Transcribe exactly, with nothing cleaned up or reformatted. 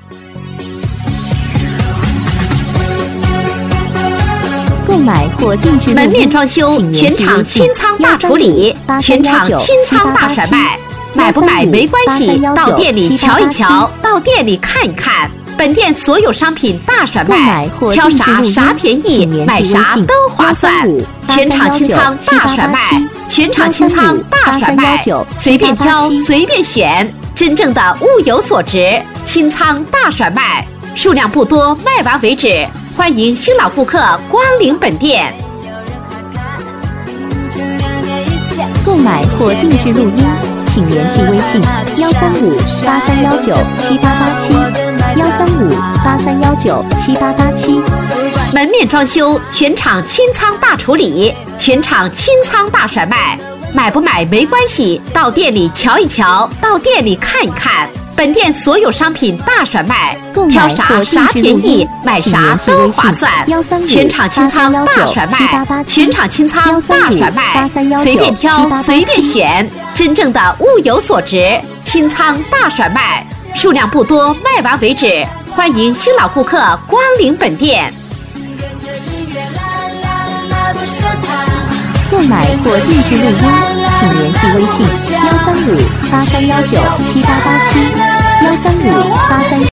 购买或定制门面装修全场清仓大处理，全场清仓大甩卖，买不买没关系，到店里瞧一瞧，到店里看一看。本店所有商品大甩卖，挑啥啥便宜，买啥都划算。全场清仓大甩卖，全场清仓大甩卖，随便挑随便选，真正的物有所值。清仓大甩卖，数量不多，卖完为止。欢迎新老顾客光临本店。 购买或定制录音，请联系微信幺三五八三幺九七八八七幺三五八三幺九七八八七。 门面装修全场清仓大处理，全场清仓大甩卖，买不买没关系，到店里瞧一瞧，到店里看一看。本店所有商品大甩卖，挑啥啥便宜，买啥都划算。全场清仓大甩卖，全场清仓大甩卖，随便挑随便选，真正的物有所值。清仓大甩卖，数量不多，卖完为止。欢迎新老顾客光临本店。 购买或定制录音，请联系微信幺三五八三幺九七八八七幺三五八三。